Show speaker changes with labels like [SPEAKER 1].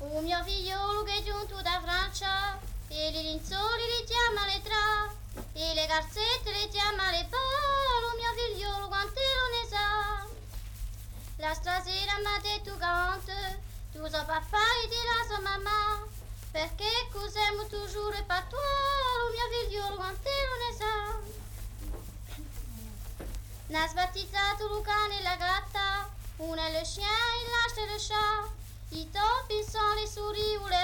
[SPEAKER 1] Un mio figliolo che è giunto da Francia, e i linzoli li chiama le tra, e le calzette le chiama le pal, un mio figliolo quante lo ne sa. La stasera mi ha detto cante, tu so papà e ti la so mamma, perché cos'emo toujours pas toi, un mio figliolo quante lo ne sa. N'ha sbattezzato il cane e la gatta, una è le chien e l'altra è le chat, i topi sono le souris ou les